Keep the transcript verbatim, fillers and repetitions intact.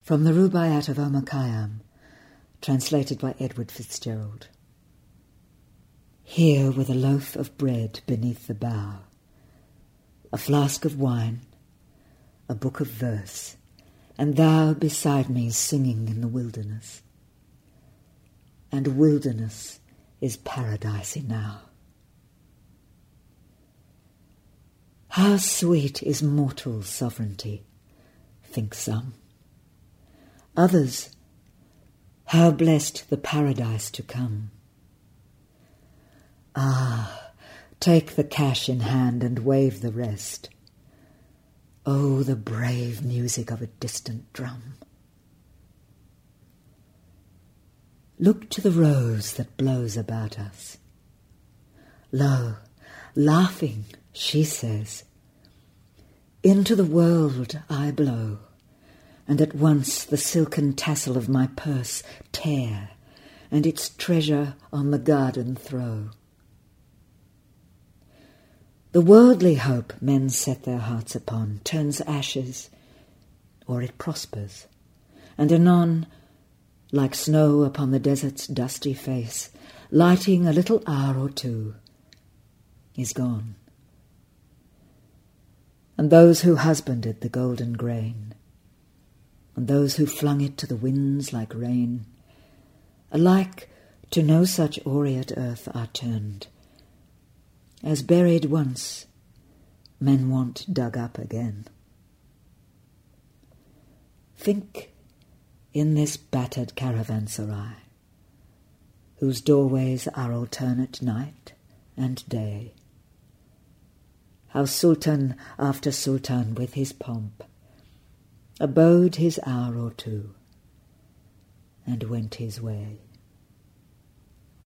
From the Rubaiyat of Omar Khayyam, translated by Edward Fitzgerald. Here with a loaf of bread beneath the bough, a flask of wine, a book of verse, and thou beside me singing in the wilderness. And wilderness is paradisey now. How sweet is mortal sovereignty, think some. Others, how blessed the paradise to come. Ah, take the cash in hand and wave the rest. Oh, the brave music of a distant drum. Look to the rose that blows about us. Lo, laughing, she says, into the world I blow, and at once the silken tassel of my purse tear, and its treasure on the garden throw. The worldly hope men set their hearts upon turns ashes, or it prospers, and anon, like snow upon the desert's dusty face, lighting a little hour or two, is gone. And those who husbanded the golden grain, and those who flung it to the winds like rain, alike to no such aureate earth are turned, as buried once, men want dug up again. Think in this battered caravanserai, whose doorways are alternate night and day, how Sultan after Sultan with his pomp abode his hour or two and went his way.